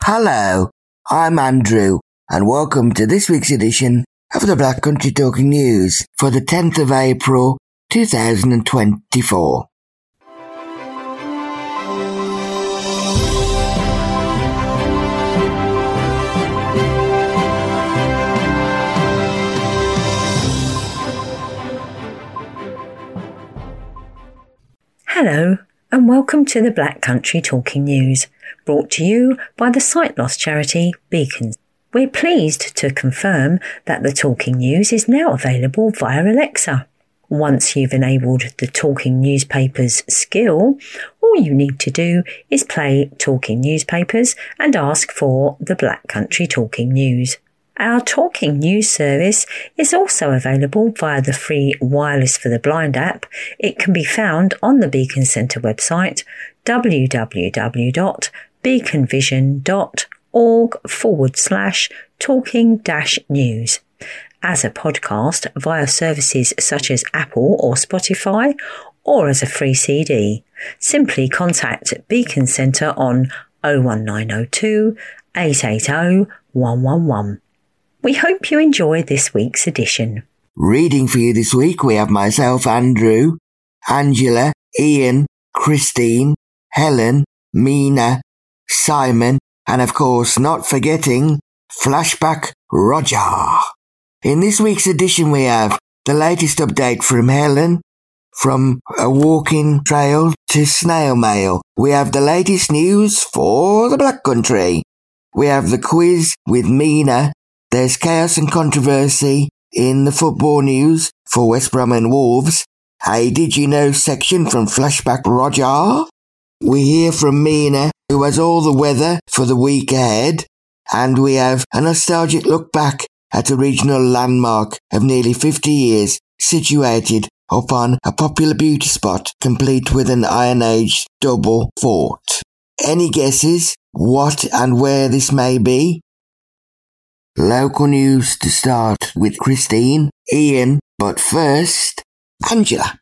Hello, I'm Andrew, and welcome to this week's edition of the Black Country Talking News for the 10th of April 2024. Hello, and welcome to the Black Country Talking News, brought to you by the sight loss charity Beacon. We're pleased to confirm that the Talking News is now available via Alexa. Once you've enabled the Talking Newspapers skill, all you need to do is play Talking Newspapers and ask for the Black Country Talking News. Our Talking News service is also available via the free Wireless for the Blind app. It can be found on the Beacon Centre website, www.beaconvision.org/talking-news, as a podcast via services such as Apple or Spotify, or as a free CD. Simply contact Beacon Centre on 01902 880 111. We hope you enjoy this week's edition. Reading for you this week, we have myself, Andrew, Angela, Ian, Christine, Helen, Mina, Simon, and of course, not forgetting, Flashback Roger. In this week's edition, we have the latest update from Helen, from a walking trail to snail mail. We have the latest news for the Black Country. We have the quiz with Mina. There's chaos and controversy in the football news for West Brom and Wolves. A Did You Know section from Flashback Roger. We hear from Mina, who has all the weather for the week ahead. And we have a nostalgic look back at a regional landmark of nearly 50 years, situated upon a popular beauty spot, complete with an Iron Age double fort. Any guesses what and where this may be? Local news to start with Christine, Ian, but first, Angela.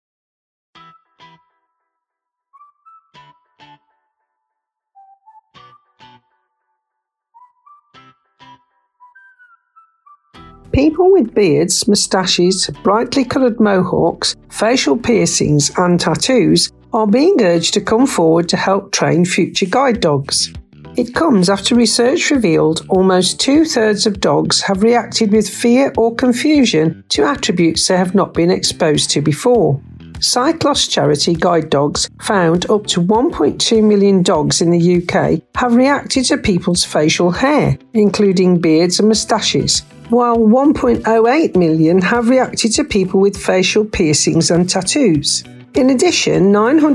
People with beards, moustaches, brightly coloured mohawks, facial piercings and tattoos are being urged to come forward to help train future guide dogs. It comes after research revealed almost 2/3 of dogs have reacted with fear or confusion to attributes they have not been exposed to before. Sight loss charity Guide Dogs found up to 1.2 million dogs in the UK have reacted to people's facial hair, including beards and moustaches, while 1.08 million have reacted to people with facial piercings and tattoos. In addition,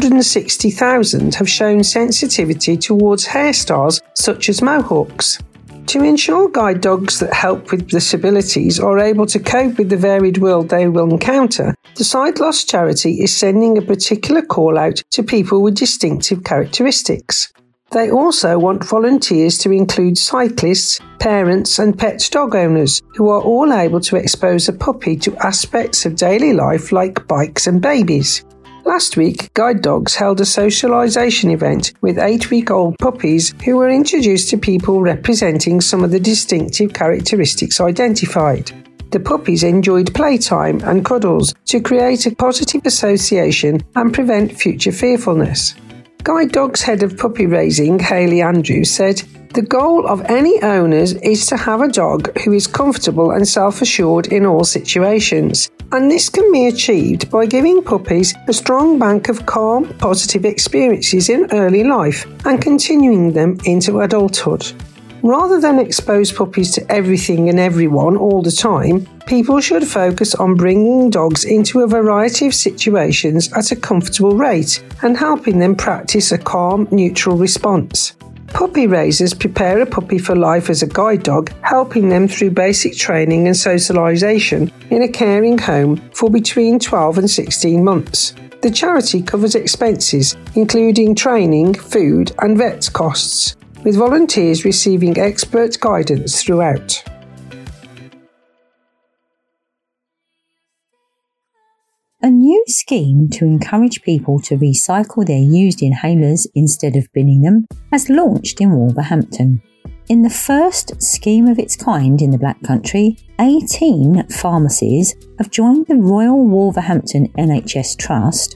960,000 have shown sensitivity towards hairstyles such as mohawks. To ensure guide dogs that help with disabilities are able to cope with the varied world they will encounter, the Sight Loss charity is sending a particular call out to people with distinctive characteristics. They also want volunteers to include cyclists, parents and pet dog owners who are all able to expose a puppy to aspects of daily life like bikes and babies. Last week, Guide Dogs held a socialisation event with 8-week-old puppies who were introduced to people representing some of the distinctive characteristics identified. The puppies enjoyed playtime and cuddles to create a positive association and prevent future fearfulness. Guide Dogs head of puppy raising, Hayley Andrews, said, "The goal of any owners is to have a dog who is comfortable and self-assured in all situations, and this can be achieved by giving puppies a strong bank of calm, positive experiences in early life and continuing them into adulthood. Rather than expose puppies to everything and everyone all the time, people should focus on bringing dogs into a variety of situations at a comfortable rate and helping them practice a calm, neutral response. Puppy raisers prepare a puppy for life as a guide dog, helping them through basic training and socialisation in a caring home for between 12 and 16 months. The charity covers expenses, including training, food and vet costs, with volunteers receiving expert guidance throughout." A new scheme to encourage people to recycle their used inhalers instead of binning them has launched in Wolverhampton. In the first scheme of its kind in the Black Country, 18 pharmacies have joined the Royal Wolverhampton NHS Trust,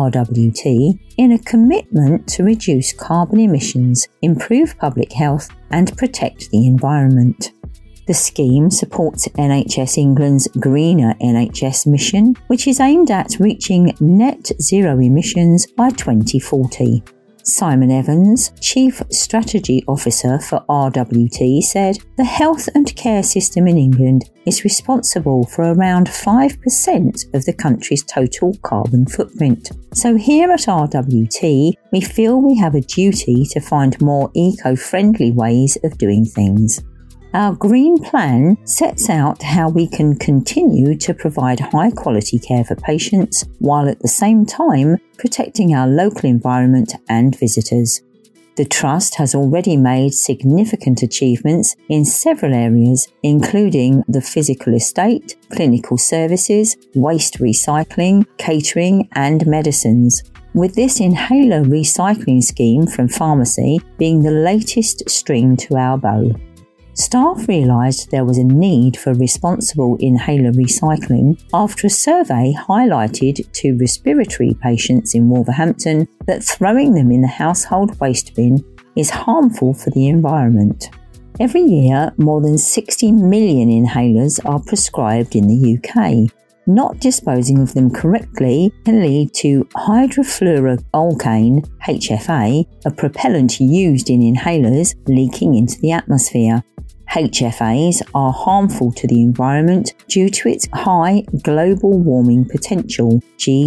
RWT, in a commitment to reduce carbon emissions, improve public health and protect the environment. The scheme supports NHS England's Greener NHS mission, which is aimed at reaching net zero emissions by 2040. Simon Evans, Chief Strategy Officer for RWT, said the health and care system in England is responsible for around 5% of the country's total carbon footprint. So here at RWT, we feel we have a duty to find more eco-friendly ways of doing things. Our Green Plan sets out how we can continue to provide high-quality care for patients while at the same time protecting our local environment and visitors. The Trust has already made significant achievements in several areas, including the physical estate, clinical services, waste recycling, catering and medicines, with this inhaler recycling scheme from pharmacy being the latest string to our bow. Staff realised there was a need for responsible inhaler recycling after a survey highlighted to respiratory patients in Wolverhampton that throwing them in the household waste bin is harmful for the environment. Every year, more than 60 million inhalers are prescribed in the UK. Not disposing of them correctly can lead to hydrofluoroalkane, HFA, a propellant used in inhalers, leaking into the atmosphere. HFAs are harmful to the environment due to its high global warming potential,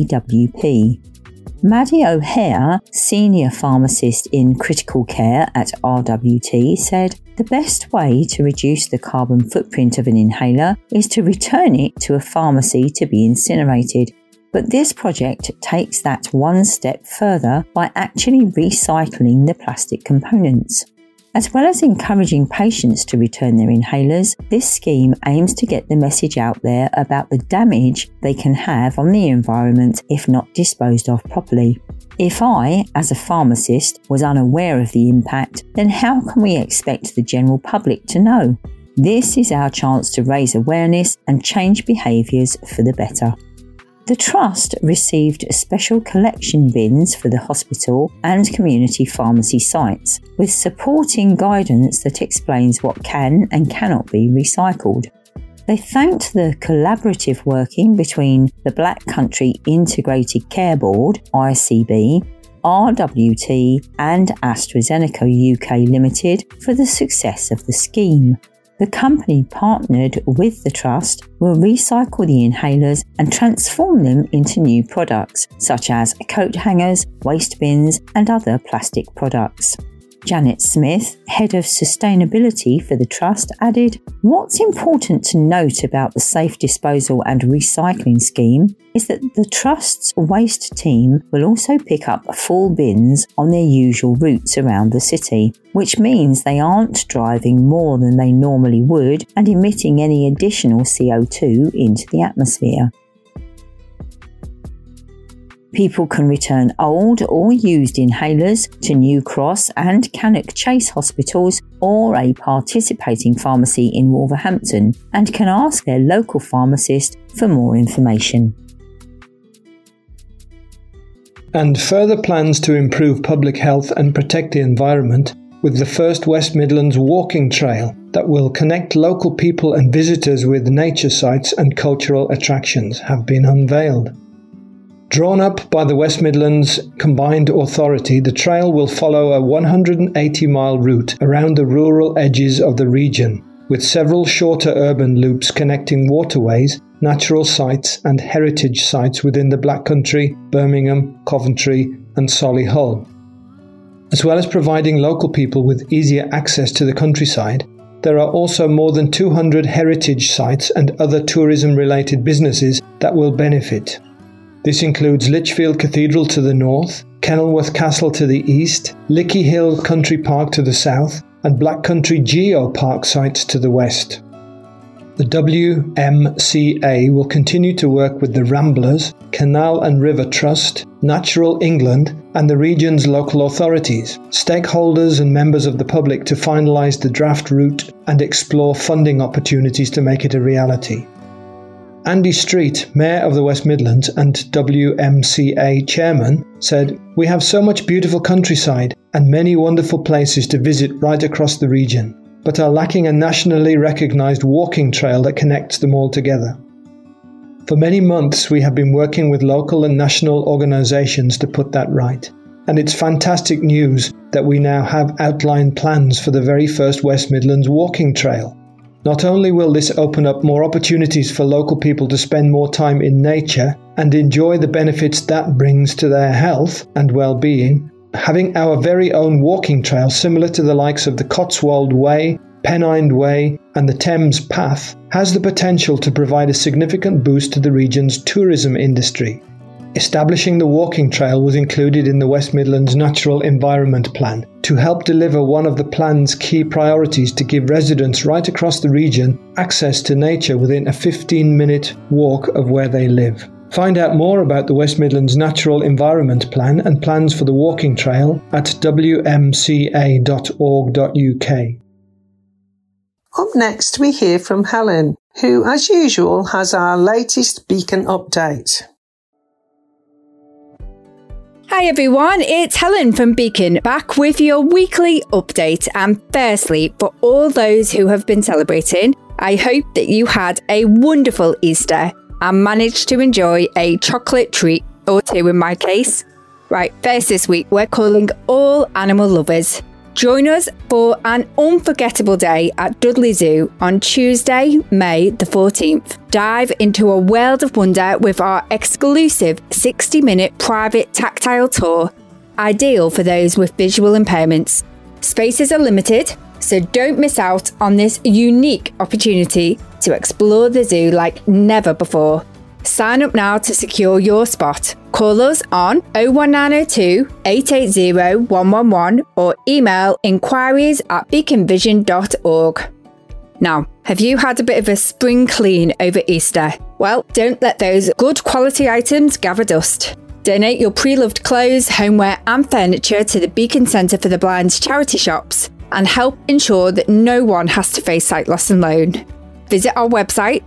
GWP. Maddie O'Hare, Senior Pharmacist in Critical Care at RWT, said the best way to reduce the carbon footprint of an inhaler is to return it to a pharmacy to be incinerated. But this project takes that one step further by actually recycling the plastic components. As well as encouraging patients to return their inhalers, this scheme aims to get the message out there about the damage they can have on the environment if not disposed of properly. If I, as a pharmacist, was unaware of the impact, then how can we expect the general public to know? This is our chance to raise awareness and change behaviours for the better. The Trust received special collection bins for the hospital and community pharmacy sites, with supporting guidance that explains what can and cannot be recycled. They thanked the collaborative working between the Black Country Integrated Care Board, ICB, RWT and AstraZeneca UK Limited for the success of the scheme. The company partnered with the Trust will recycle the inhalers and transform them into new products, such as coat hangers, waste bins and other plastic products. Janet Smith, Head of Sustainability for the Trust, added, "What's important to note about the safe disposal and recycling scheme is that the Trust's waste team will also pick up full bins on their usual routes around the city, which means they aren't driving more than they normally would and emitting any additional CO2 into the atmosphere." People can return old or used inhalers to New Cross and Cannock Chase hospitals or a participating pharmacy in Wolverhampton and can ask their local pharmacist for more information. And further plans to improve public health and protect the environment with the first West Midlands walking trail that will connect local people and visitors with nature sites and cultural attractions have been unveiled. Drawn up by the West Midlands Combined Authority, the trail will follow a 180-mile route around the rural edges of the region, with several shorter urban loops connecting waterways, natural sites and heritage sites within the Black Country, Birmingham, Coventry and Solihull. As well as providing local people with easier access to the countryside, there are also more than 200 heritage sites and other tourism-related businesses that will benefit. This includes Lichfield Cathedral to the north, Kenilworth Castle to the east, Lickey Hill Country Park to the south, and Black Country Geopark sites to the west. The WMCA will continue to work with the Ramblers, Canal and River Trust, Natural England, and the region's local authorities, stakeholders and members of the public to finalise the draft route and explore funding opportunities to make it a reality. Andy Street, Mayor of the West Midlands and WMCA Chairman, said, "We have so much beautiful countryside and many wonderful places to visit right across the region, but are lacking a nationally recognised walking trail that connects them all together. For many months we have been working with local and national organisations to put that right, and it's fantastic news that we now have outlined plans for the very first West Midlands walking trail. Not only will this open up more opportunities for local people to spend more time in nature and enjoy the benefits that brings to their health and well-being, having our very own walking trail similar to the likes of the Cotswold Way, Pennine Way and the Thames Path has the potential to provide a significant boost to the region's tourism industry. Establishing the walking trail was included in the West Midlands Natural Environment Plan to help deliver one of the plan's key priorities to give residents right across the region access to nature within a 15-minute walk of where they live. Find out more about the West Midlands Natural Environment Plan and plans for the walking trail at wmca.org.uk. Up next, we hear from Helen, who, as usual, has our latest Beacon update. Hi everyone, it's Helen from Beacon, back with your weekly update. And firstly, for all those who have been celebrating, I hope that you had a wonderful Easter and managed to enjoy a chocolate treat or two in my case. Right, first this week, we're calling all animal lovers. Join us for an unforgettable day at Dudley Zoo on Tuesday, May the 14th. Dive into a world of wonder with our exclusive 60-minute private tactile tour, ideal for those with visual impairments. Spaces are limited, so don't miss out on this unique opportunity to explore the zoo like never before. Sign up now to secure your spot. Call us on 01902 880 111 or email inquiries@beaconvision.org. Now, have you had a bit of a spring clean over Easter? Well, don't let those good quality items gather dust. Donate your pre-loved clothes, homeware and furniture to the Beacon Centre for the Blind's charity shops and help ensure that no one has to face sight loss alone. Visit our website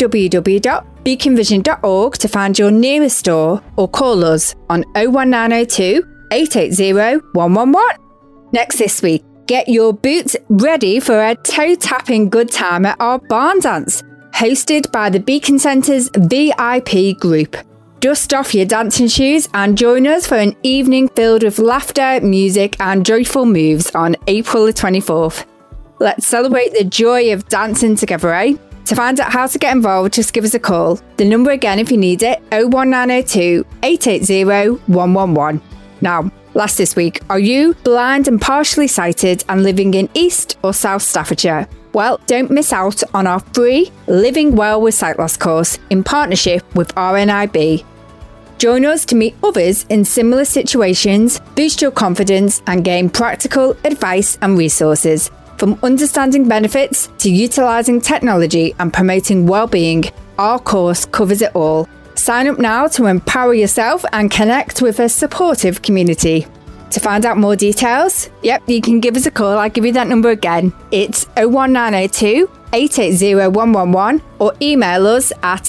www.beaconvision.org to find your nearest store or call us on 01902 880 111. Next this week, get your boots ready for a toe-tapping good time at our barn dance, hosted by the Beacon Centre's VIP group. Dust off your dancing shoes and join us for an evening filled with laughter, music and joyful moves on April the 24th. Let's celebrate the joy of dancing together, eh? To find out how to get involved, just give us a call. The number again if you need it, 01902 880 111. Now, last this week, are you blind and partially sighted and living in East or South Staffordshire? Well, don't miss out on our free Living Well with Sight Loss course in partnership with RNIB. Join us to meet others in similar situations, boost your confidence and gain practical advice and resources. From understanding benefits to utilising technology and promoting well-being, our course covers it all. Sign up now to empower yourself and connect with a supportive community. To find out more details, you can give us a call. I'll give you that number again. It's 01902 880 111 or email us at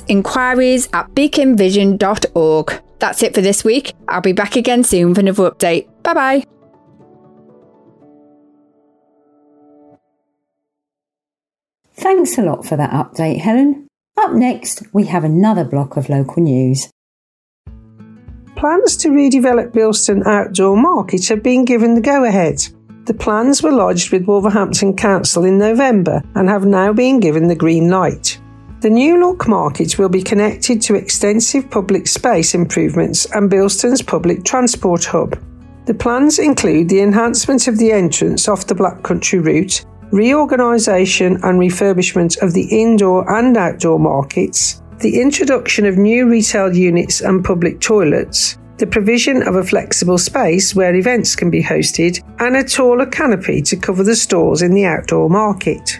inquiries@beaconvision.org. That's it for this week. I'll be back again soon for another update. Bye-bye. Thanks a lot for that update, Helen. Up next, we have another block of local news. Plans to redevelop Bilston Outdoor Market have been given the go-ahead. The plans were lodged with Wolverhampton Council in November and have now been given the green light. The new look market will be connected to extensive public space improvements and Bilston's public transport hub. The plans include the enhancement of the entrance off the Black Country route, reorganisation and refurbishment of the indoor and outdoor markets, the introduction of new retail units and public toilets, the provision of a flexible space where events can be hosted, and a taller canopy to cover the stalls in the outdoor market.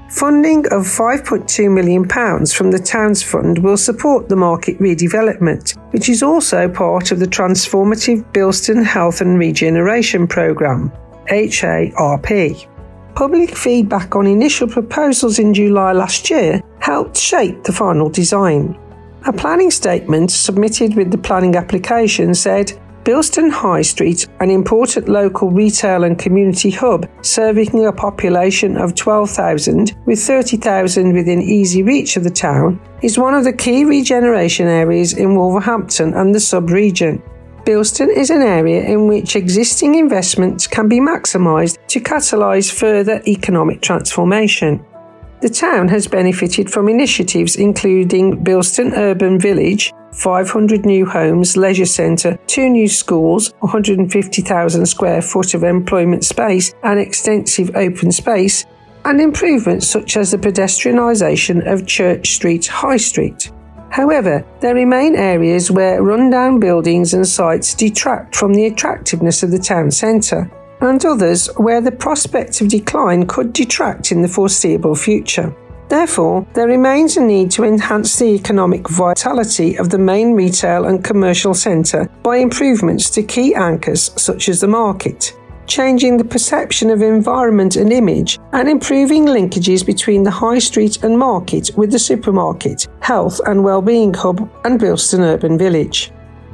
Funding of £5.2 million from the Towns Fund will support the market redevelopment, which is also part of the Transformative Bilston Health and Regeneration Programme, HARP. Public feedback on initial proposals in July last year helped shape the final design. A planning statement submitted with the planning application said, Bilston High Street, an important local retail and community hub serving a population of 12,000 with 30,000 within easy reach of the town, is one of the key regeneration areas in Wolverhampton and the sub-region. Bilston is an area in which existing investments can be maximised to catalyse further economic transformation. The town has benefited from initiatives including Bilston Urban Village, 500 new homes, leisure centre, 2 new schools, 150,000 square foot of employment space and extensive open space, and improvements such as the pedestrianisation of Church Street High Street. However, there remain areas where rundown buildings and sites detract from the attractiveness of the town centre, and others where the prospect of decline could detract in the foreseeable future. Therefore, there remains a need to enhance the economic vitality of the main retail and commercial centre by improvements to key anchors such as the market, changing the perception of environment and image, and improving linkages between the high street and market with the supermarket, health and wellbeing hub and Bilston Urban Village.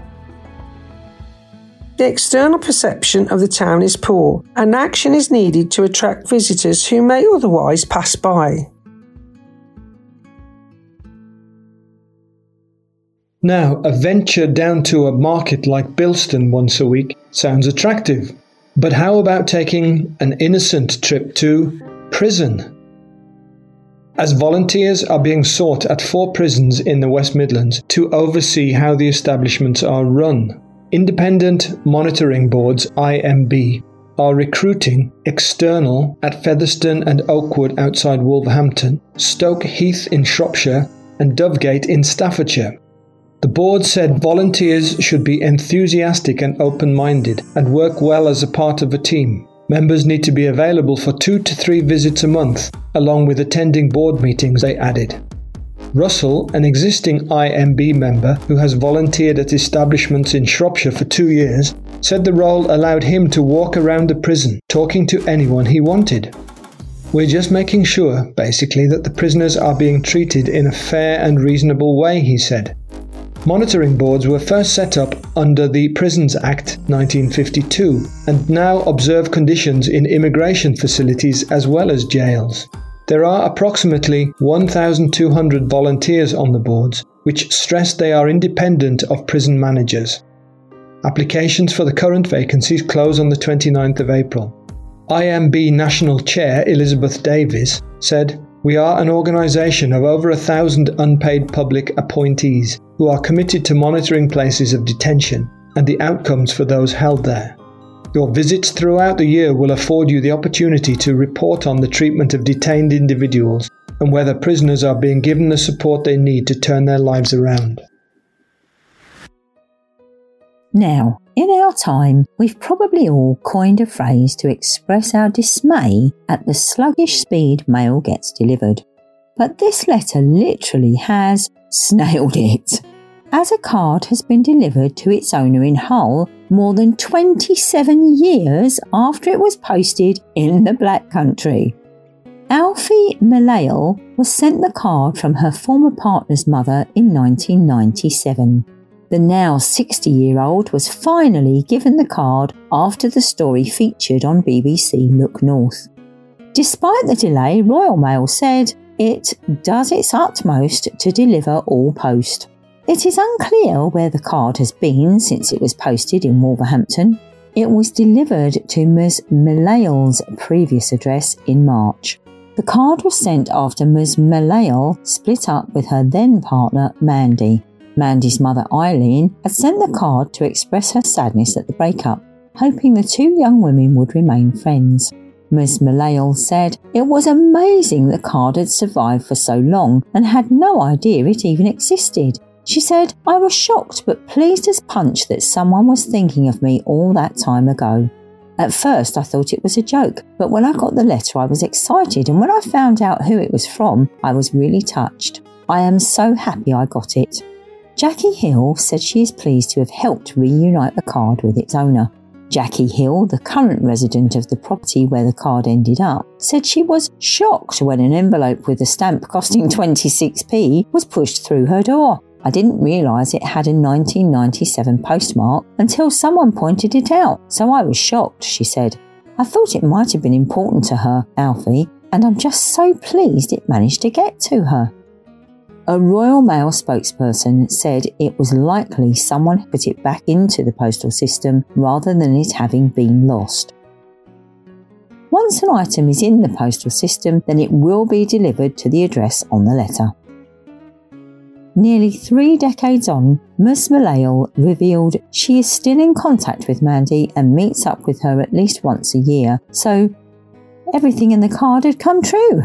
The external perception of the town is poor, and action is needed to attract visitors who may otherwise pass by. Now, a venture down to a market like Bilston once a week sounds attractive. But how about taking an innocent trip to prison? As volunteers are being sought at 4 prisons in the West Midlands to oversee how the establishments are run, Independent Monitoring Boards (IMB) are recruiting external at Featherstone and Oakwood outside Wolverhampton, Stoke Heath in Shropshire and Dovegate in Staffordshire. The board said volunteers should be enthusiastic and open-minded and work well as a part of a team. Members need to be available for 2 to 3 visits a month, along with attending board meetings, they added. Russell, an existing IMB member who has volunteered at establishments in Shropshire for 2 years, said the role allowed him to walk around the prison, talking to anyone he wanted. We're just making sure, basically, that the prisoners are being treated in a fair and reasonable way, he said. Monitoring boards were first set up under the Prisons Act 1952 and now observe conditions in immigration facilities as well as jails. There are approximately 1,200 volunteers on the boards, which stress they are independent of prison managers. Applications for the current vacancies close on the 29th of April. IMB National Chair Elizabeth Davies said, "We are an organisation of over 1,000 unpaid public appointees who are committed to monitoring places of detention and the outcomes for those held there. Your visits throughout the year will afford you the opportunity to report on the treatment of detained individuals and whether prisoners are being given the support they need to turn their lives around." Now, in our time, we've probably all coined a phrase to express our dismay at the sluggish speed mail gets delivered. But this letter literally has snailed it, as a card has been delivered to its owner in Hull more than 27 years after it was posted in the Black Country. Alfie Malayle was sent the card from her former partner's mother in 1997. The now 60-year-old was finally given the card after the story featured on BBC Look North. Despite the delay, Royal Mail said it does its utmost to deliver all post. It is unclear where the card has been since it was posted in Wolverhampton. It was delivered to Ms Malayle's previous address in March. The card was sent after Ms Malayle split up with her then partner Mandy. Mandy's mother Eileen had sent the card to express her sadness at the breakup, hoping the 2 young women would remain friends. Ms Malayle said it was amazing the card had survived for so long and had no idea it even existed. She said, "I was shocked but pleased as punch that someone was thinking of me all that time ago." At first I thought it was a joke, but when I got the letter I was excited, and when I found out who it was from, I was really touched. I am so happy I got it. Jackie Hill said she is pleased to have helped reunite the card with its owner. Jackie Hill, the current resident of the property where the card ended up, said she was shocked when an envelope with a stamp costing 26p was pushed through her door. I didn't realise it had a 1997 postmark until someone pointed it out, so I was shocked, she said. I thought it might have been important to her, Alfie, and I'm just so pleased it managed to get to her. A Royal Mail spokesperson said it was likely someone put it back into the postal system rather than it having been lost. Once an item is in the postal system, then it will be delivered to the address on the letter. Nearly 3 decades on, Ms Malayle revealed she is still in contact with Mandy and meets up with her at least once a year, so everything in the card had come true.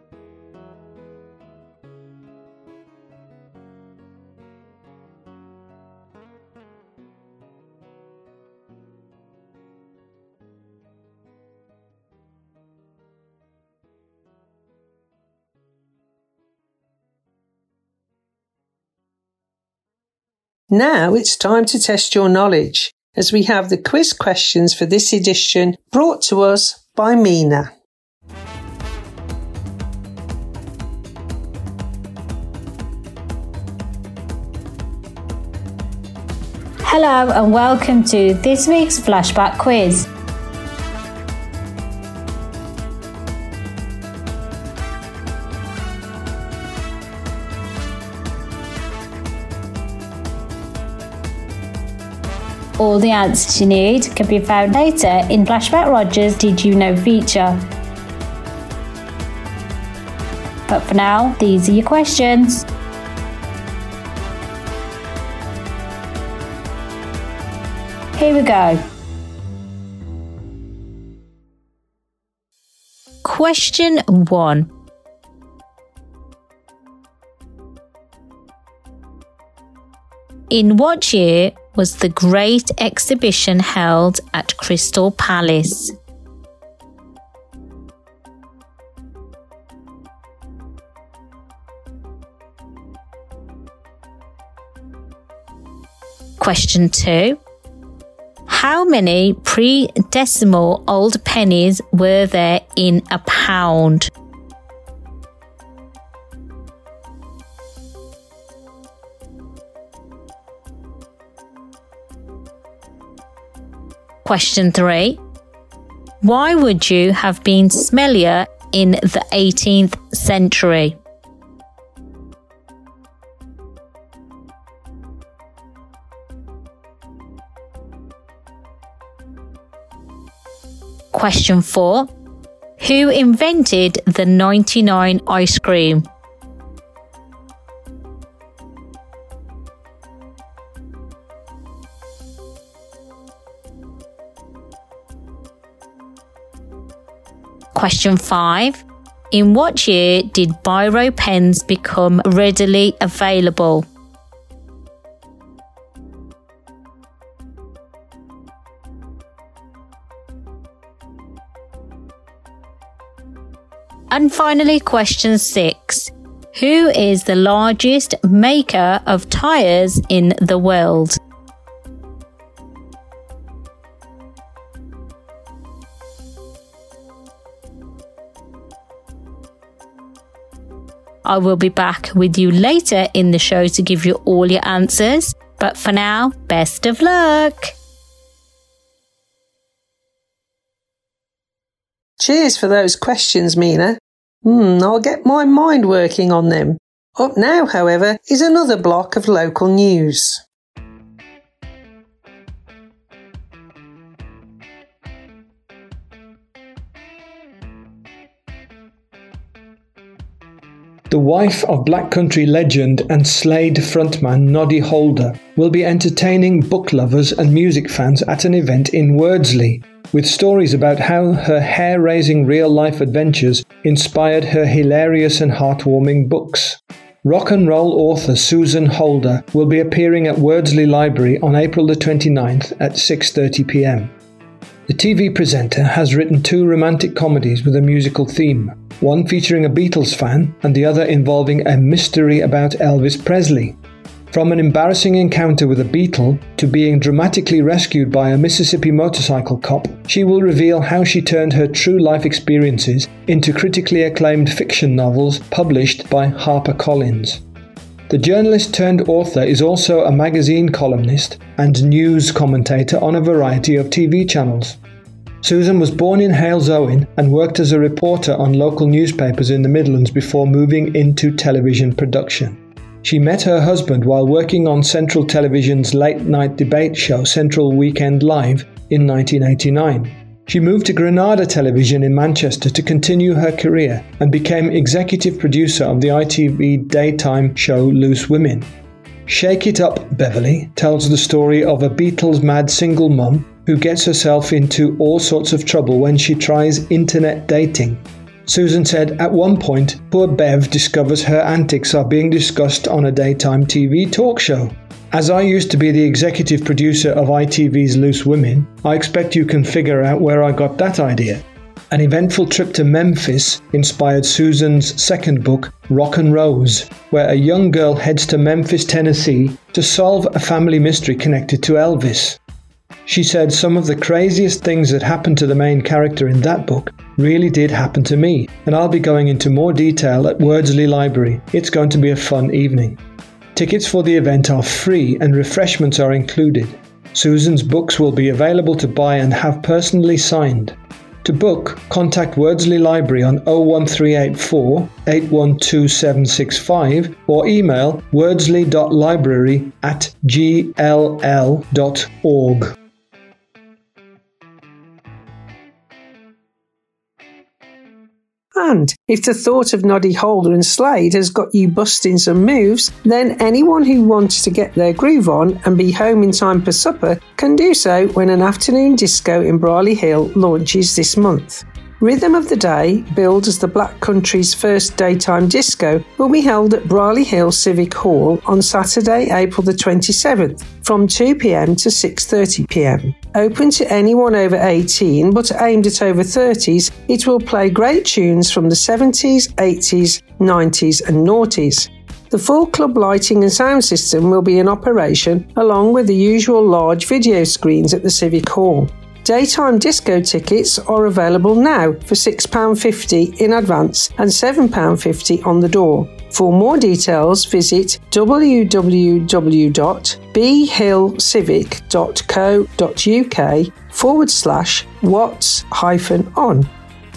Now it's time to test your knowledge, as we have the quiz questions for this edition brought to us by Mina. Hello and welcome to this week's Flashback Quiz. All the answers you need can be found later in Flashback Roger's Did You Know feature. But for now, these are your questions. Here we go. Question 1. In what year was the Great Exhibition held at Crystal Palace? Question 2. How many pre-decimal old pennies were there in a pound? Question 3. Why would you have been smellier in the 18th century? Question 4. Who invented the 99 ice cream? Question 5. In what year did biro pens become readily available? And finally, question 6. Who is the largest maker of tyres in the world? I will be back with you later in the show to give you all your answers. But for now, best of luck! Cheers for those questions, Mina. I'll get my mind working on them. Up now, however, is another block of local news. The wife of Black Country legend and Slade frontman Noddy Holder will be entertaining book lovers and music fans at an event in Wordsley, with stories about how her hair-raising real-life adventures inspired her hilarious and heartwarming books. Rock and roll author Susan Holder will be appearing at Wordsley Library on April the 29th at 6:30 p.m. The TV presenter has written 2 romantic comedies with a musical theme, one featuring a Beatles fan and the other involving a mystery about Elvis Presley. From an embarrassing encounter with a Beatle to being dramatically rescued by a Mississippi motorcycle cop, she will reveal how she turned her true life experiences into critically acclaimed fiction novels published by HarperCollins. The journalist turned author is also a magazine columnist and news commentator on a variety of TV channels. Susan was born in Halesowen and worked as a reporter on local newspapers in the Midlands before moving into television production. She met her husband while working on Central Television's late-night debate show Central Weekend Live in 1989. She moved to Granada Television in Manchester to continue her career and became executive producer of the ITV daytime show Loose Women. Shake It Up, Beverly tells the story of a Beatles-mad single mum who gets herself into all sorts of trouble when she tries internet dating. Susan said at one point, poor Bev discovers her antics are being discussed on a daytime TV talk show. As I used to be the executive producer of ITV's Loose Women, I expect you can figure out where I got that idea. An eventful trip to Memphis inspired Susan's second book, Rock and Rose, where a young girl heads to Memphis, Tennessee to solve a family mystery connected to Elvis. She said some of the craziest things that happened to the main character in that book really did happen to me, and I'll be going into more detail at Wordsley Library. It's going to be a fun evening. Tickets for the event are free and refreshments are included. Susan's books will be available to buy and have personally signed. To book, contact Wordsley Library on 01384 812 765 or email wordsley.library@gll.org. And if the thought of Noddy Holder and Slade has got you busting some moves, then anyone who wants to get their groove on and be home in time for supper can do so when an afternoon disco in Brierley Hill launches this month. Rhythm of the Day, billed as the Black Country's first daytime disco, will be held at Brierley Hill Civic Hall on Saturday, April the 27th, from 2 p.m. to 6:30 p.m. Open to anyone over 18, but aimed at over 30s, it will play great tunes from the 70s, 80s, 90s and noughties. The full club lighting and sound system will be in operation, along with the usual large video screens at the Civic Hall. Daytime disco tickets are available now for £6.50 in advance and £7.50 on the door. For more details, visit www.bhillcivic.co.uk/what's-on.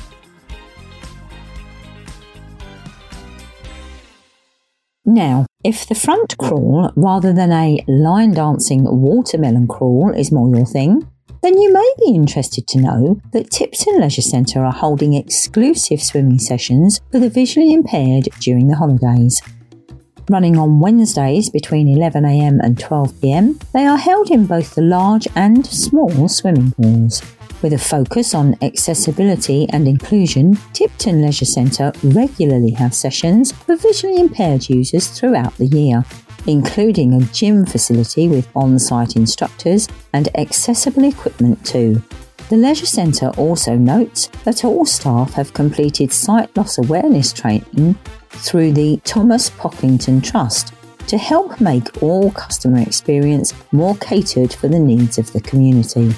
Now, if the front crawl rather than a line dancing watermelon crawl is more your thing, then you may be interested to know that Tipton Leisure Centre are holding exclusive swimming sessions for the visually impaired during the holidays. Running on Wednesdays between 11 a.m. and 12 p.m, they are held in both the large and small swimming pools. With a focus on accessibility and inclusion, Tipton Leisure Centre regularly have sessions for visually impaired users throughout the year, including a gym facility with on-site instructors and accessible equipment too. The Leisure Centre also notes that all staff have completed sight loss awareness training through the Thomas Pocklington Trust to help make all customer experience more catered for the needs of the community.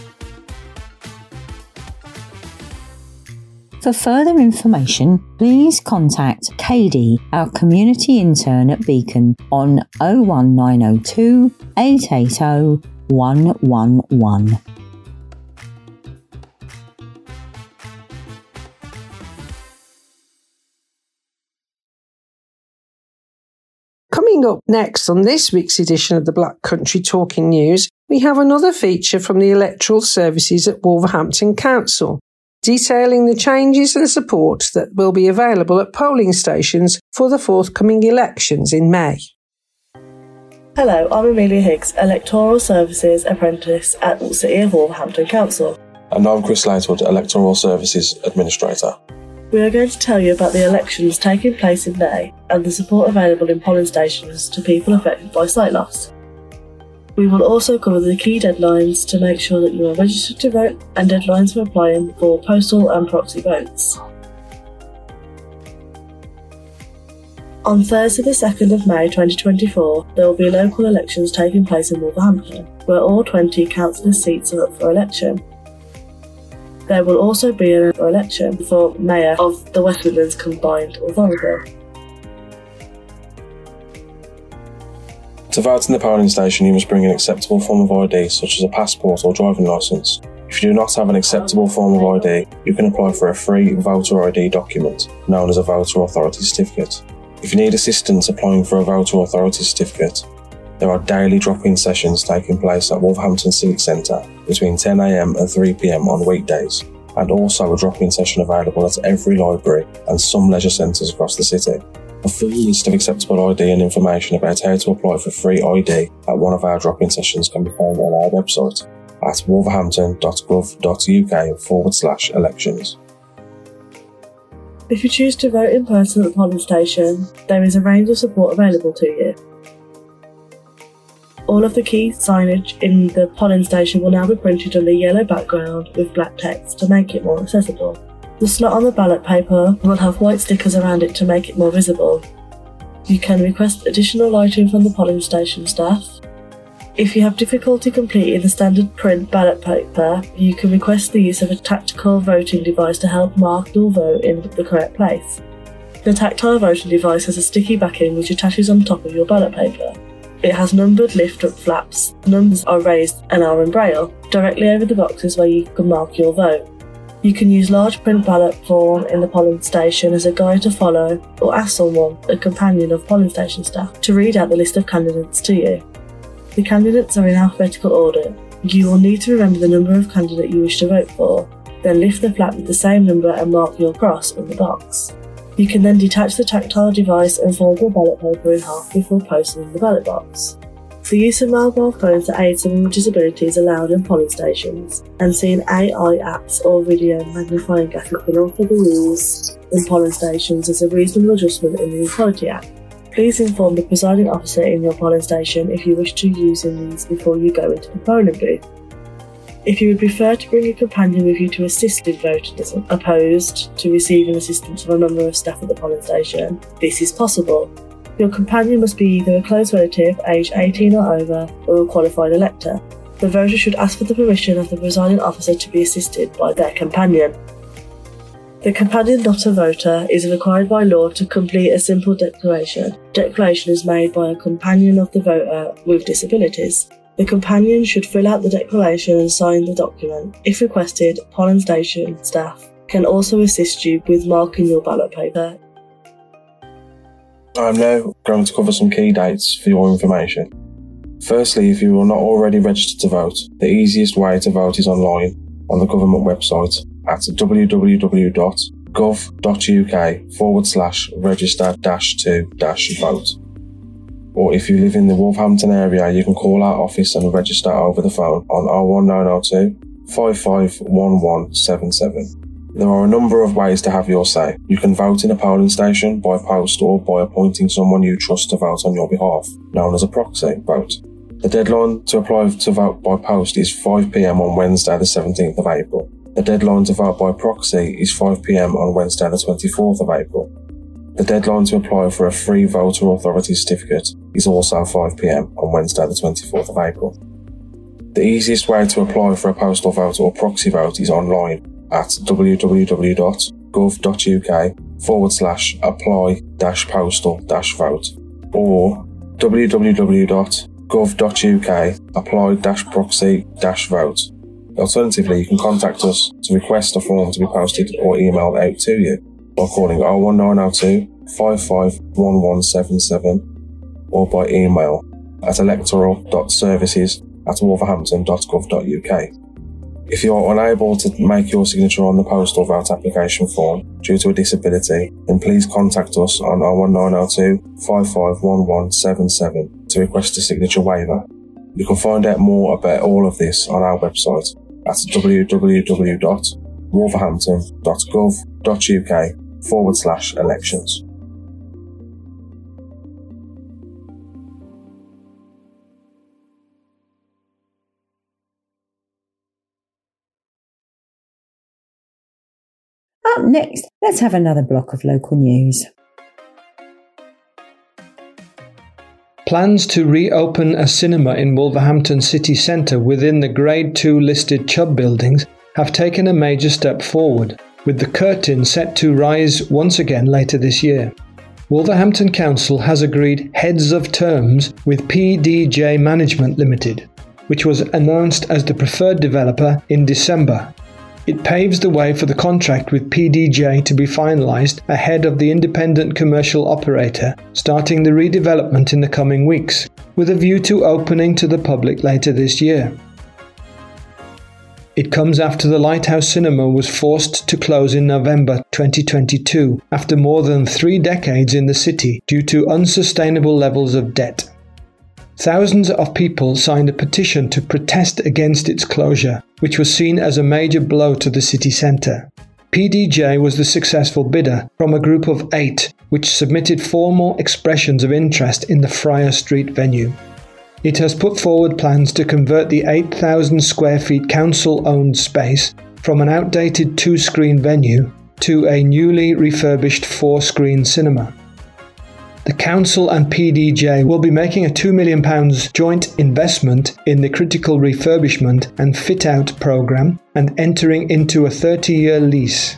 For further information, please contact Katie, our community intern at Beacon, on 01902 880 111. Coming up next on this week's edition of the Black Country Talking News, we have another feature from the electoral services at Wolverhampton Council, detailing the changes and support that will be available at polling stations for the forthcoming elections in May. Hello, I'm Amelia Higgs, Electoral Services Apprentice at the City of Wolverhampton Council. And I'm Chris Lightwood, Electoral Services Administrator. We are going to tell you about the elections taking place in May and the support available in polling stations to people affected by sight loss. We will also cover the key deadlines to make sure that you are registered to vote and deadlines for applying for postal and proxy votes. On Thursday the 2nd of May 2024, there will be local elections taking place in Wolverhampton, where all 20 councillor seats are up for election. There will also be an election for Mayor of the West Midlands Combined Authority. To vote in the polling station, you must bring an acceptable form of ID, such as a passport or driving licence. If you do not have an acceptable form of ID, you can apply for a free voter ID document, known as a voter authority certificate. If you need assistance applying for a voter authority certificate, there are daily drop-in sessions taking place at Wolverhampton Civic Centre between 10 AM and 3 PM on weekdays, and also a drop-in session available at every library and some leisure centres across the city. A full list of acceptable ID and information about how to apply for free ID at one of our drop-in sessions can be found on our website at wolverhampton.gov.uk/elections. If you choose to vote in person at the polling station, there is a range of support available to you. All of the key signage in the polling station will now be printed on a yellow background with black text to make it more accessible. The slot on the ballot paper will have white stickers around it to make it more visible. You can request additional lighting from the polling station staff. If you have difficulty completing the standard print ballot paper, you can request the use of a tactile voting device to help mark your vote in the correct place. The tactile voting device has a sticky backing which attaches on top of your ballot paper. It has numbered lift-up flaps. Numbers are raised and are in braille, directly over the boxes where you can mark your vote. You can use large print ballot form in the polling station as a guide to follow, or ask someone, a companion of polling station staff, to read out the list of candidates to you. The candidates are in alphabetical order. You will need to remember the number of candidate you wish to vote for, then lift the flap with the same number and mark your cross in the box. You can then detach the tactile device and fold your ballot paper in half before posting in the ballot box. The use of mobile phones to aid someone with disabilities is allowed in polling stations, and seeing AI apps or video magnifying glasses can also be used in polling stations as a reasonable adjustment in the Equality Act. Please inform the presiding officer in your polling station if you wish to use these before you go into the polling booth. If you would prefer to bring a companion with you to assist in voting as opposed to receiving assistance from a member of staff at the polling station, this is possible. Your companion must be either a close relative, aged 18 or over, or a qualified elector. The voter should ask for the permission of the presiding officer to be assisted by their companion. The companion not a voter is required by law to complete a simple declaration. Declaration is made by a companion of the voter with disabilities. The companion should fill out the declaration and sign the document. If requested, polling station staff can also assist you with marking your ballot paper. I am now going to cover some key dates for your information. Firstly, if you are not already registered to vote, the easiest way to vote is online on the government website at www.gov.uk/register-to-vote. Or if you live in the Wolverhampton area, you can call our office and register over the phone on 01902 551177. There are a number of ways to have your say. You can vote in a polling station, by post, or by appointing someone you trust to vote on your behalf, known as a proxy vote. The deadline to apply to vote by post is 5 PM on Wednesday the 17th of April. The deadline to vote by proxy is 5 PM on Wednesday the 24th of April. The deadline to apply for a free voter authority certificate is also 5 PM on Wednesday the 24th of April. The easiest way to apply for a postal vote or proxy vote is online at www.gov.uk/apply-postal-vote or www.gov.uk/apply-proxy-vote. Alternatively, you can contact us to request a form to be posted or emailed out to you by calling 01902 551177 or by email at electoral.services@wolverhampton.gov.uk. If you are unable to make your signature on the postal vote application form due to a disability, then please contact us on 01902 551177 to request a signature waiver. You can find out more about all of this on our website at www.wolverhampton.gov.uk/elections. next, let's have another block of local news. Plans to reopen a cinema in Wolverhampton city centre within the Grade 2 listed Chubb buildings have taken a major step forward, with the curtain set to rise once again later this year. Wolverhampton Council has agreed heads of terms with PDJ Management Limited, which was announced as the preferred developer in December. It paves the way for the contract with PDJ to be finalised ahead of the independent commercial operator starting the redevelopment in the coming weeks, with a view to opening to the public later this year. It comes after the Lighthouse Cinema was forced to close in November 2022 after more than 3 decades in the city due to unsustainable levels of debt. Thousands of people signed a petition to protest against its closure, which was seen as a major blow to the city centre. PDJ was the successful bidder from a group of 8, which submitted formal expressions of interest in the Friar Street venue. It has put forward plans to convert the 8,000 square feet council-owned space from an outdated 2-screen venue to a newly refurbished 4-screen cinema. The council and PDJ will be making a £2 million joint investment in the critical refurbishment and fit-out programme and entering into a 30-year lease.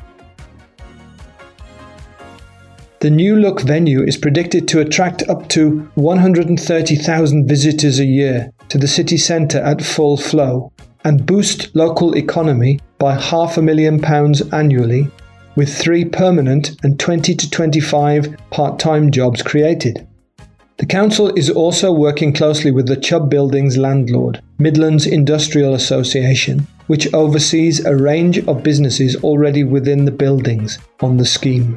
The new-look venue is predicted to attract up to 130,000 visitors a year to the city centre at full flow and boost local economy by £500,000 annually, with 3 permanent and 20 to 25 part-time jobs created. The council is also working closely with the Chubb Buildings landlord, Midlands Industrial Association, which oversees a range of businesses already within the buildings on the scheme.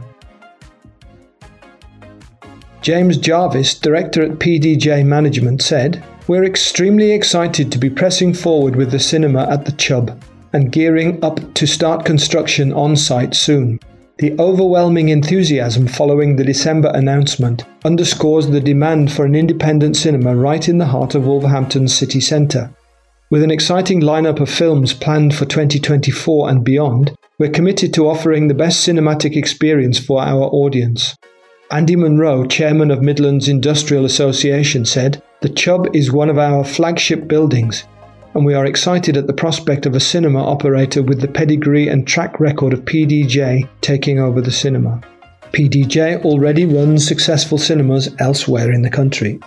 James Jarvis, director at PDJ Management, said, "We're extremely excited to be pressing forward with the cinema at the Chubb and gearing up to start construction on site soon. The overwhelming enthusiasm following the December announcement underscores the demand for an independent cinema right in the heart of Wolverhampton's city centre. With an exciting lineup of films planned for 2024 and beyond, we're committed to offering the best cinematic experience for our audience." Andy Munro, chairman of Midlands Industrial Association, said, "The Chubb is one of our flagship buildings, and we are excited at the prospect of a cinema operator with the pedigree and track record of PDJ taking over the cinema." PDJ already runs successful cinemas elsewhere in the country.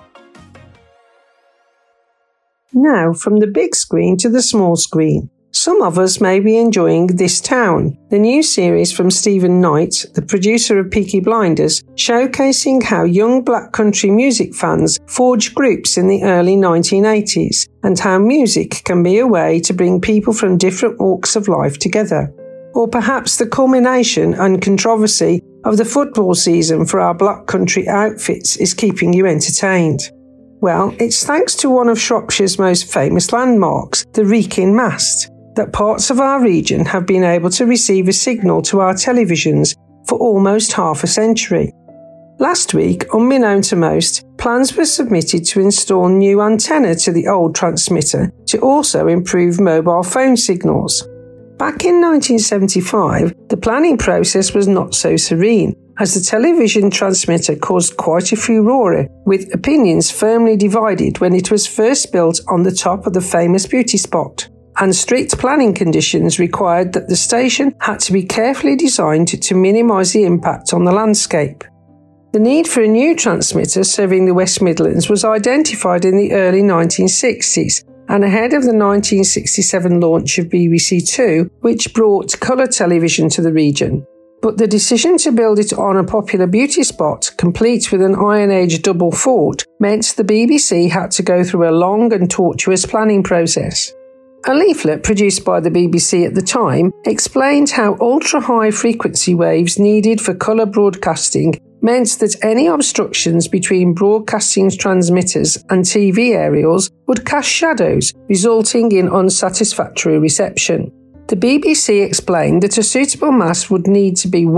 Now, from the big screen to the small screen. Some of us may be enjoying This Town, the new series from Stephen Knight, the producer of Peaky Blinders, showcasing how young black country music fans forged groups in the early 1980s and how music can be a way to bring people from different walks of life together. Or perhaps the culmination and controversy of the football season for our black country outfits is keeping you entertained. Well, it's thanks to one of Shropshire's most famous landmarks, the Wrekin Mast, that parts of our region have been able to receive a signal to our televisions for almost half a century. Last week, unbeknown to most, plans were submitted to install new antenna to the old transmitter to also improve mobile phone signals. Back in 1975, the planning process was not so serene, as the television transmitter caused quite a furore, with opinions firmly divided when it was first built on the top of the famous beauty spot, and strict planning conditions required that the station had to be carefully designed to minimise the impact on the landscape. The need for a new transmitter serving the West Midlands was identified in the early 1960s, and ahead of the 1967 launch of BBC Two, which brought colour television to the region. But the decision to build it on a popular beauty spot, complete with an Iron Age double fort, meant the BBC had to go through a long and tortuous planning process. A leaflet produced by the BBC at the time explained how ultra-high frequency waves needed for colour broadcasting meant that any obstructions between broadcasting transmitters and TV aerials would cast shadows, resulting in unsatisfactory reception. The BBC explained that a suitable mast would need to be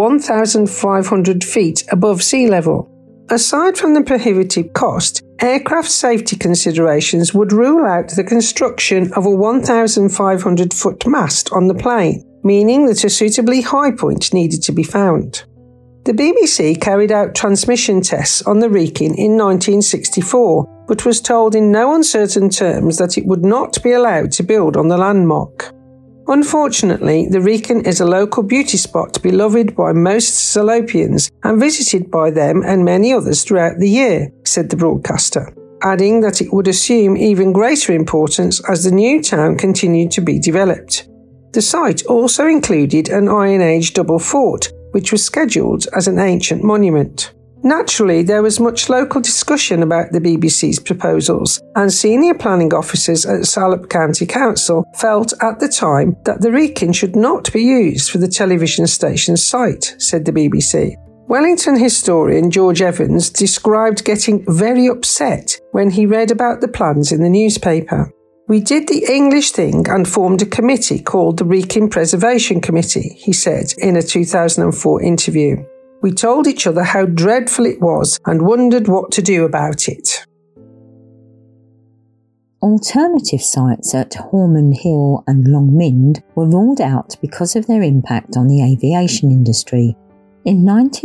1,500 feet above sea level. Aside from the prohibitive cost, aircraft safety considerations would rule out the construction of a 1,500-foot mast on the plane, meaning that a suitably high point needed to be found. The BBC carried out transmission tests on the Wrekin in 1964, but was told in no uncertain terms that it would not be allowed to build on the landmark. Unfortunately, the Wrekin is a local beauty spot beloved by most Salopians and visited by them and many others throughout the year, said the broadcaster, adding that it would assume even greater importance as the new town continued to be developed. The site also included an Iron Age double fort, which was scheduled as an ancient monument. Naturally, there was much local discussion about the BBC's proposals, and senior planning officers at Salop County Council felt at the time that the Wrekin should not be used for the television station's site, said the BBC. Wellington historian George Evans described getting very upset when he read about the plans in the newspaper. "We did the English thing and formed a committee called the Wrekin Preservation Committee," he said in a 2004 interview. "We told each other how dreadful it was and wondered what to do about it." Alternative sites at Horman Hill and Longmynd were ruled out because of their impact on the aviation industry. In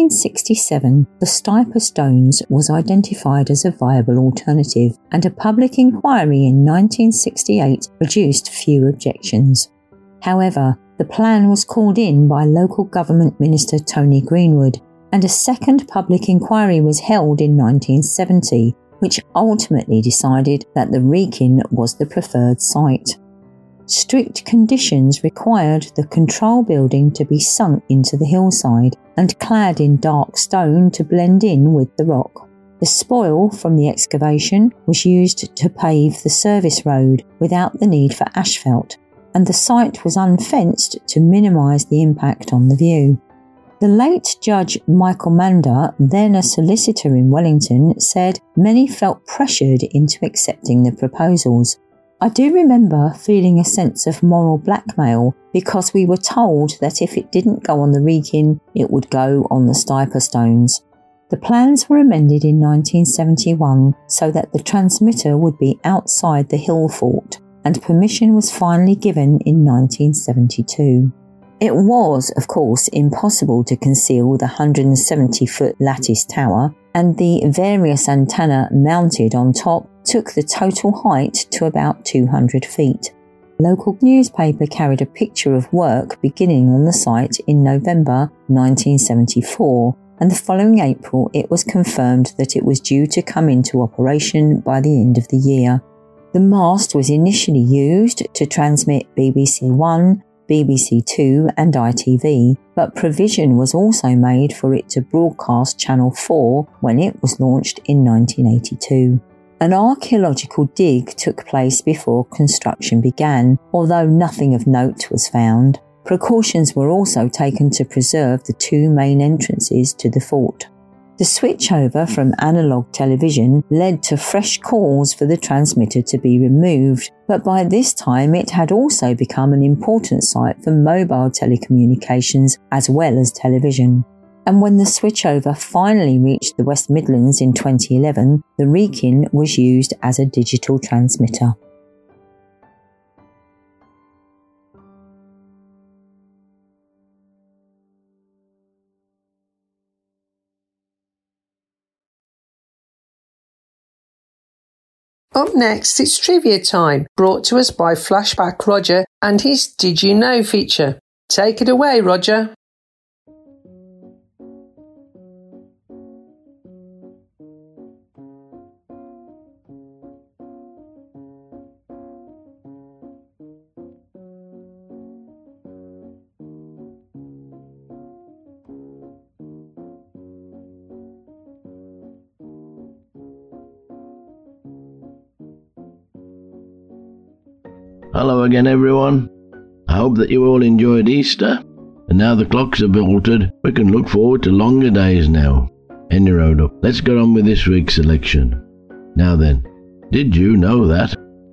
1967, the Stiper Stones was identified as a viable alternative, and a public inquiry in 1968 produced few objections. However, the plan was called in by local government minister Tony Greenwood, and a second public inquiry was held in 1970, which ultimately decided that the Wrekin was the preferred site. Strict conditions required the control building to be sunk into the hillside and clad in dark stone to blend in with the rock. The spoil from the excavation was used to pave the service road without the need for asphalt, and the site was unfenced to minimise the impact on the view. The late Judge Michael Mander, then a solicitor in Wellington, said many felt pressured into accepting the proposals. "I do remember feeling a sense of moral blackmail because we were told that if it didn't go on the Wrekin, it would go on the Stiper Stones." The plans were amended in 1971 so that the transmitter would be outside the hill fort, and permission was finally given in 1972. It was, of course, impossible to conceal the 170-foot lattice tower, and the various antennae mounted on top took the total height to about 200 feet. Local newspaper carried a picture of work beginning on the site in November 1974, and the following April it was confirmed that it was due to come into operation by the end of the year. The mast was initially used to transmit BBC One, BBC Two and ITV, but provision was also made for it to broadcast Channel 4 when it was launched in 1982. An archaeological dig took place before construction began, although nothing of note was found. Precautions were also taken to preserve the two main entrances to the fort. The switchover from analogue television led to fresh calls for the transmitter to be removed, but by this time it had also become an important site for mobile telecommunications as well as television. And when the switchover finally reached the West Midlands in 2011, the Wrekin was used as a digital transmitter. Up next, it's trivia time, brought to us by Flashback Roger and his Did You Know feature. Take it away, Roger. Hello again, everyone. I hope that you all enjoyed Easter, and now the clocks have altered, we can look forward to longer days now. Any road up. Let's get on with this week's selection. Now then, did you know that?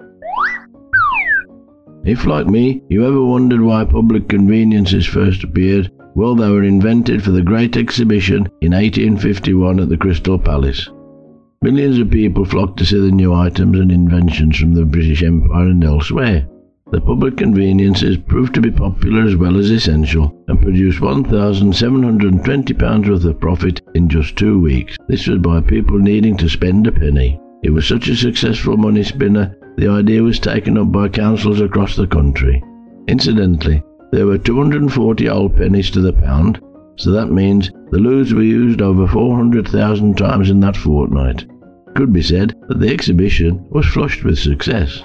If, like me, you ever wondered why public conveniences first appeared, well, they were invented for the Great Exhibition in 1851 at the Crystal Palace. Millions of people flocked to see the new items and inventions from the British Empire and elsewhere. The public conveniences proved to be popular as well as essential and produced £1,720 worth of profit in just 2 weeks. This was by people needing to spend a penny. It was such a successful money spinner, the idea was taken up by councils across the country. Incidentally, there were 240 old pennies to the pound, so that means the loos were used over 400,000 times in that fortnight. It could be said that the exhibition was flushed with success.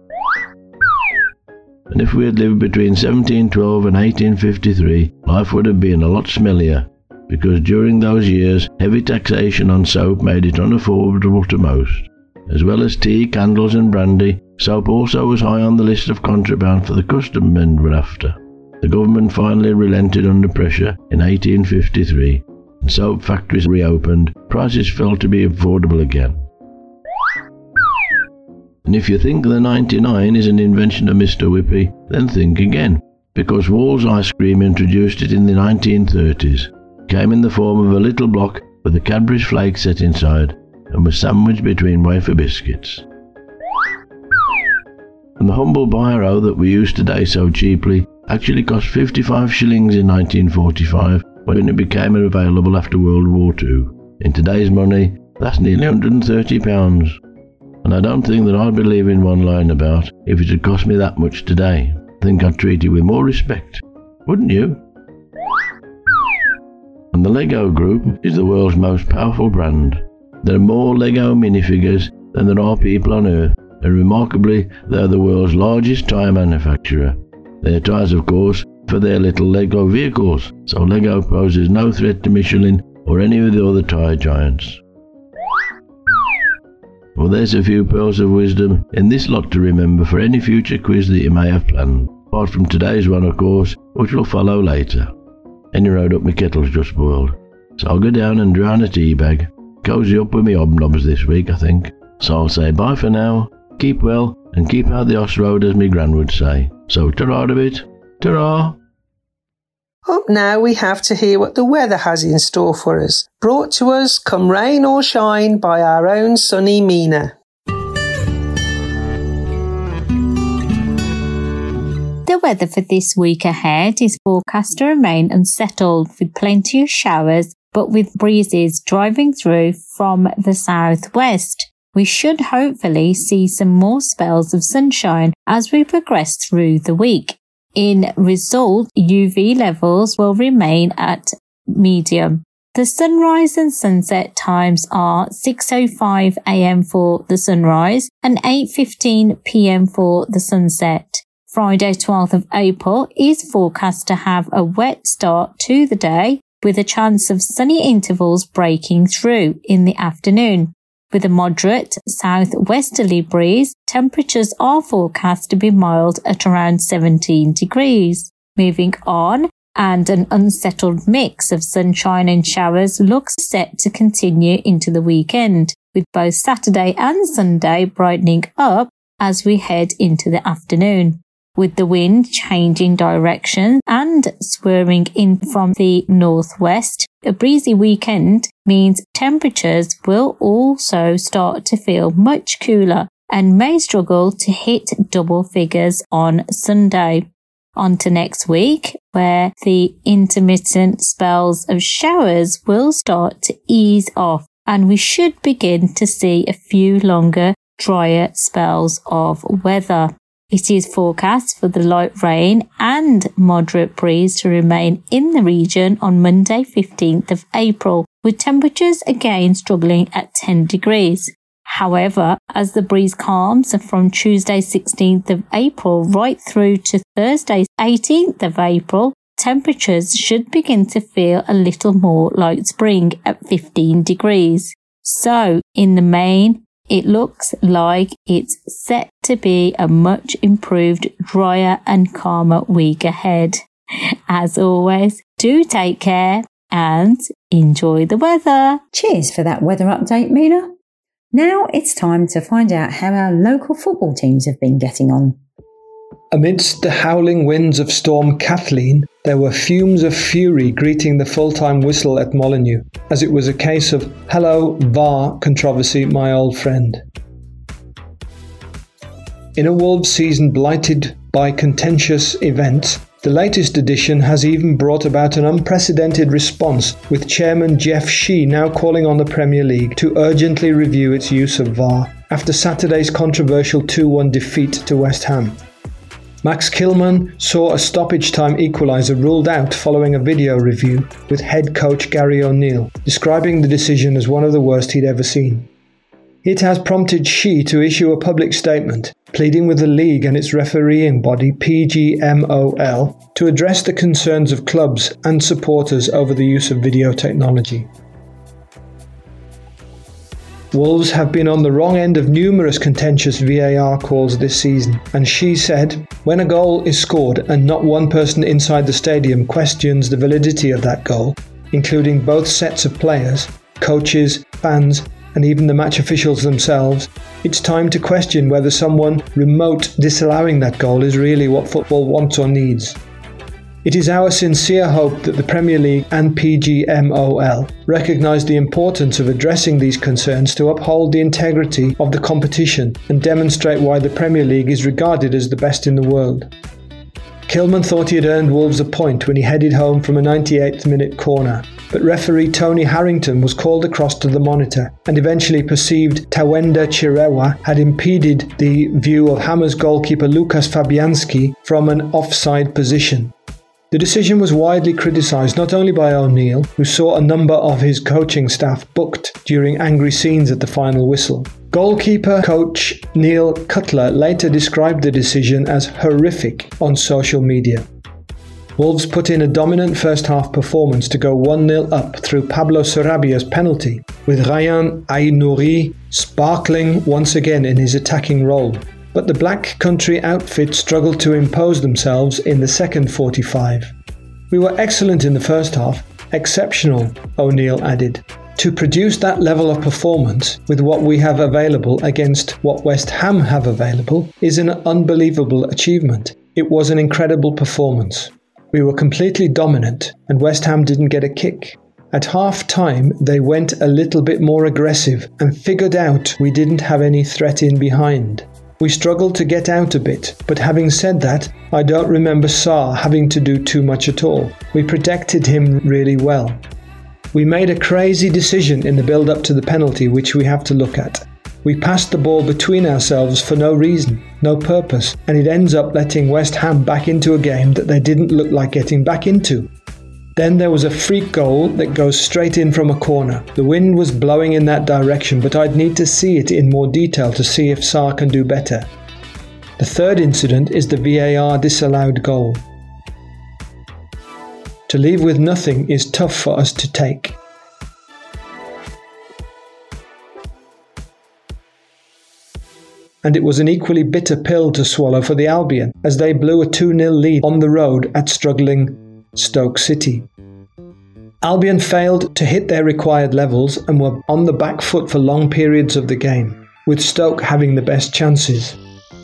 And if we had lived between 1712 and 1853, life would have been a lot smellier, because during those years heavy taxation on soap made it unaffordable to most. As well as tea, candles and brandy, soap also was high on the list of contraband for the custom men were after. The government finally relented under pressure in 1853, and soap factories reopened, prices fell to be affordable again. And if you think the 99 is an invention of Mr. Whippy, then think again, because Wall's Ice Cream introduced it in the 1930s. It came in the form of a little block with a Cadbury's flake set inside, and was sandwiched between wafer biscuits. And the humble biro that we use today so cheaply actually cost 55 shillings in 1945 when it became available after World War II. In today's money, that's nearly £130. And I don't think that I'd be leaving one line about if it had cost me that much today. I think I'd treat it with more respect. Wouldn't you? And the Lego Group is the world's most powerful brand. There are more Lego minifigures than there are people on Earth, and remarkably, they are the world's largest tyre manufacturer. Their tyres, of course, for their little Lego vehicles, so Lego poses no threat to Michelin or any of the other tyre giants. Well, there's a few pearls of wisdom in this lot to remember for any future quiz that you may have planned, apart from today's one, of course, which will follow later. Any road up my kettle's just boiled, so I'll go down and drown a tea bag. Cozy up with me hobnobs this week, I think. So I'll say bye for now, keep well, and keep out the Oss Road as me gran would say. So ta-ra a bit, ta-ra! Up now we have to hear what the weather has in store for us, brought to us, come rain or shine, by our own sunny Mina. The weather for this week ahead is forecast to remain unsettled with plenty of showers, but with breezes driving through from the southwest. We should hopefully see some more spells of sunshine as we progress through the week. In result, UV levels will remain at medium. The sunrise and sunset times are 6:05 a.m. for the sunrise and 8:15 p.m. for the sunset. Friday 12th of April is forecast to have a wet start to the day with a chance of sunny intervals breaking through in the afternoon. With a moderate southwesterly breeze, temperatures are forecast to be mild at around 17 degrees. Moving on, and an unsettled mix of sunshine and showers looks set to continue into the weekend, with both Saturday and Sunday brightening up as we head into the afternoon. With the wind changing direction and swerving in from the northwest, a breezy weekend means temperatures will also start to feel much cooler and may struggle to hit double figures on Sunday. On to next week, where the intermittent spells of showers will start to ease off, and we should begin to see a few longer, drier spells of weather. It is forecast for the light rain and moderate breeze to remain in the region on Monday 15th of April, with temperatures again struggling at 10 degrees. However, as the breeze calms from Tuesday 16th of April right through to Thursday 18th of April, temperatures should begin to feel a little more like spring at 15 degrees. So, in the main, it looks like it's set to be a much improved, drier and calmer week ahead. As always, do take care and enjoy the weather. Cheers for that weather update, Mina. Now it's time to find out how our local football teams have been getting on. Amidst the howling winds of Storm Kathleen, there were fumes of fury greeting the full-time whistle at Molineux, as it was a case of "Hello, VAR controversy, my old friend." In a Wolves season blighted by contentious events, the latest edition has even brought about an unprecedented response, with Chairman Jeff Shee now calling on the Premier League to urgently review its use of VAR after Saturday's controversial 2-1 defeat to West Ham. Max Kilman saw a stoppage time equaliser ruled out following a video review, with head coach Gary O'Neill describing the decision as one of the worst he'd ever seen. It has prompted Shee to issue a public statement, pleading with the league and its refereeing body PGMOL to address the concerns of clubs and supporters over the use of video technology. Wolves have been on the wrong end of numerous contentious VAR calls this season, and Shee said, "When a goal is scored and not one person inside the stadium questions the validity of that goal, including both sets of players, coaches, fans, and even the match officials themselves, it's time to question whether someone remote disallowing that goal is really what football wants or needs." It is our sincere hope that the Premier League and PGMOL recognise the importance of addressing these concerns to uphold the integrity of the competition and demonstrate why the Premier League is regarded as the best in the world. Kilman thought he had earned Wolves a point when he headed home from a 98th minute corner, but referee Tony Harrington was called across to the monitor and eventually perceived Tawenda Chirewa had impeded the view of Hammers goalkeeper Lukas Fabianski from an offside position. The decision was widely criticised not only by O'Neill, who saw a number of his coaching staff booked during angry scenes at the final whistle. Goalkeeper coach Neil Cutler later described the decision as horrific on social media. Wolves put in a dominant first-half performance to go 1-0 up through Pablo Sarabia's penalty, with Ryan Aïnouri sparkling once again in his attacking role. But the Black Country outfit struggled to impose themselves in the second 45. "We were excellent in the first half, exceptional," O'Neill added. "To produce that level of performance with what we have available against what West Ham have available is an unbelievable achievement. It was an incredible performance. We were completely dominant and West Ham didn't get a kick. At half-time, they went a little bit more aggressive and figured out we didn't have any threat in behind. We struggled to get out a bit, but having said that, I don't remember Sarr having to do too much at all. We protected him really well. We made a crazy decision in the build-up to the penalty which we have to look at. We passed the ball between ourselves for no reason, no purpose, and it ends up letting West Ham back into a game that they didn't look like getting back into. Then there was a freak goal that goes straight in from a corner. The wind was blowing in that direction, but I'd need to see it in more detail to see if Sarr can do better. The third incident is the VAR disallowed goal. To leave with nothing is tough for us to take. And it was an equally bitter pill to swallow for the Albion, as they blew a 2-0 lead on the road at struggling Stoke City. Albion failed to hit their required levels and were on the back foot for long periods of the game, with Stoke having the best chances.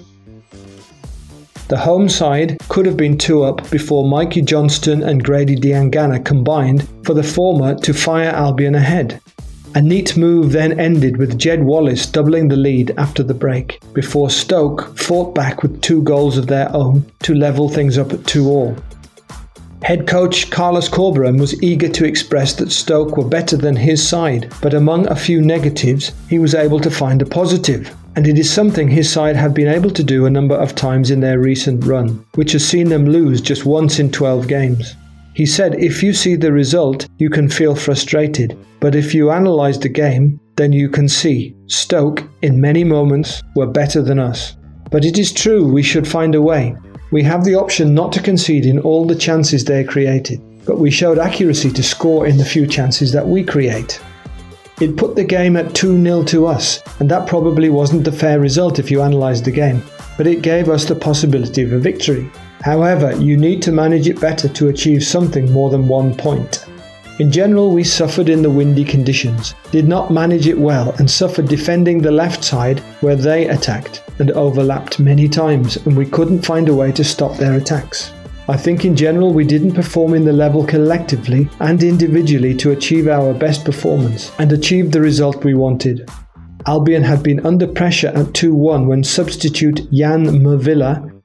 The home side could have been 2 up before Mikey Johnston and Grady Diangana combined for the former to fire Albion ahead. A neat move then ended with Jed Wallace doubling the lead after the break, before Stoke fought back with 2 goals of their own to level things up at 2-2. Head coach Carlos Corberán was eager to express that Stoke were better than his side, but among a few negatives, he was able to find a positive. And it is something his side have been able to do a number of times in their recent run, which has seen them lose just once in 12 games. He said, "If you see the result, you can feel frustrated, but if you analyse the game, then you can see Stoke, in many moments, were better than us. But it is true we should find a way. We have the option not to concede in all the chances they created, but we showed accuracy to score in the few chances that we create. It put the game at 2-0 to us, and that probably wasn't the fair result if you analyse the game, but it gave us the possibility of a victory. However, you need to manage it better to achieve something more than 1 point. In general, we suffered in the windy conditions, did not manage it well, and suffered defending the left side where they attacked and overlapped many times, and we couldn't find a way to stop their attacks. I think in general we didn't perform in the level collectively and individually to achieve our best performance and achieve the result we wanted. Albion had been under pressure at 2-1 when substitute Jan Mervilla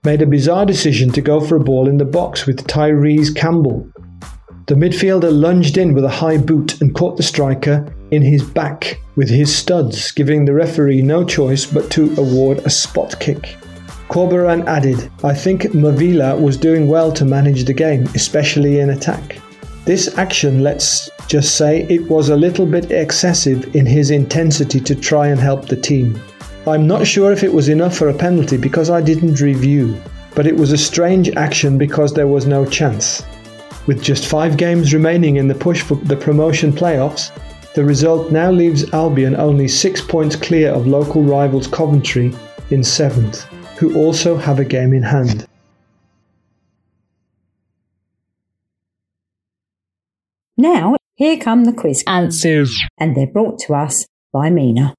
made a bizarre decision to go for a ball in the box with Tyrese Campbell. The midfielder lunged in with a high boot and caught the striker in his back with his studs, giving the referee no choice but to award a spot kick. Corberan added, "I think Mavila was doing well to manage the game, especially in attack. This action, let's just say, it was a little bit excessive in his intensity to try and help the team. I'm not sure if it was enough for a penalty because I didn't review, but it was a strange action because there was no chance." With just 5 games remaining in the push for the promotion playoffs, the result now leaves Albion only 6 points clear of local rivals Coventry in 7th, who also have a game in hand. Now, here come the quiz Answers. and they're brought to us by Mina.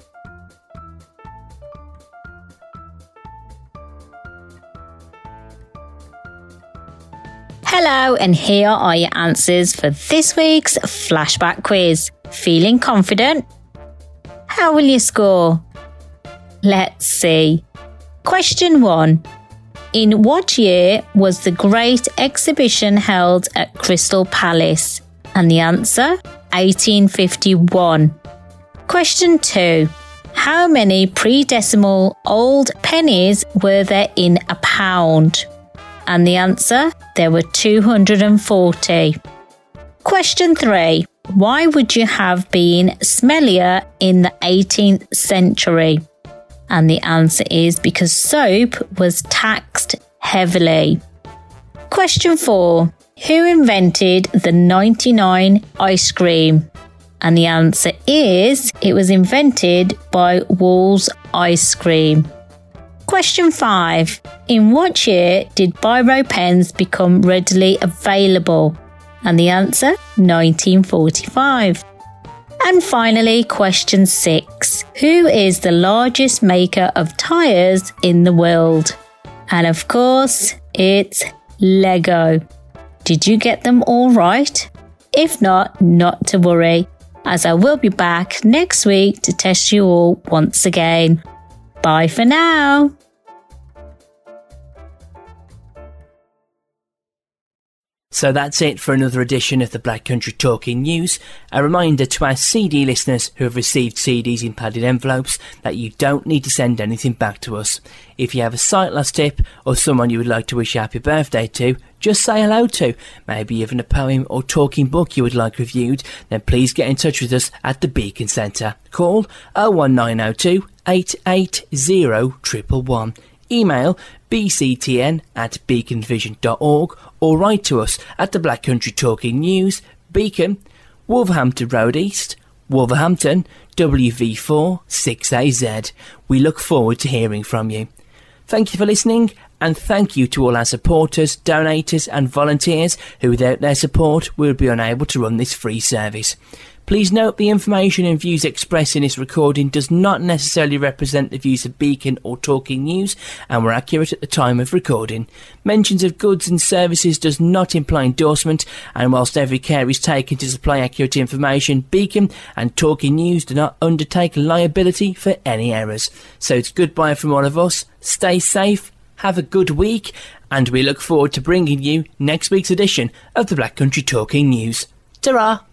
Hello, and here are your answers for this week's flashback quiz. Feeling confident? How will you score? Let's see. Question 1. In what year was the Great Exhibition held at Crystal Palace? And the answer, 1851. Question 2. How many pre-decimal old pennies were there in a pound? And the answer, there were 240. Question 3. Why would you have been smellier in the 18th century? And the answer is because soap was taxed heavily. Question 4. Who invented the 99 ice cream? And the answer is, it was invented by Wall's Ice Cream. Question 5. In what year did biro pens become readily available? And the answer, 1945. And finally, question 6. Who is the largest maker of tyres in the world? And of course, it's Lego. Did you get them all right? If not, not to worry, as I will be back next week to test you all once again. Bye for now. So that's it for another edition of the Black Country Talking News. A reminder to our CD listeners who have received CDs in padded envelopes that you don't need to send anything back to us. If you have a sight loss tip or someone you would like to wish a happy birthday to, just say hello to, maybe even a poem or talking book you would like reviewed, then please get in touch with us at the Beacon Centre. Call 01902 880 111. Email bctn@beaconvision.org or write to us at the Black Country Talking News, Beacon, Wolverhampton Road East, Wolverhampton, WV4 6AZ. We look forward to hearing from you. Thank you for listening, and thank you to all our supporters, donators and volunteers who without their support we would be unable to run this free service. Please note the information and views expressed in this recording does not necessarily represent the views of Beacon or Talking News and were accurate at the time of recording. Mentions of goods and services does not imply endorsement, and whilst every care is taken to supply accurate information, Beacon and Talking News do not undertake liability for any errors. So it's goodbye from all of us. Stay safe, have a good week, and we look forward to bringing you next week's edition of the Black Country Talking News. Ta-ra!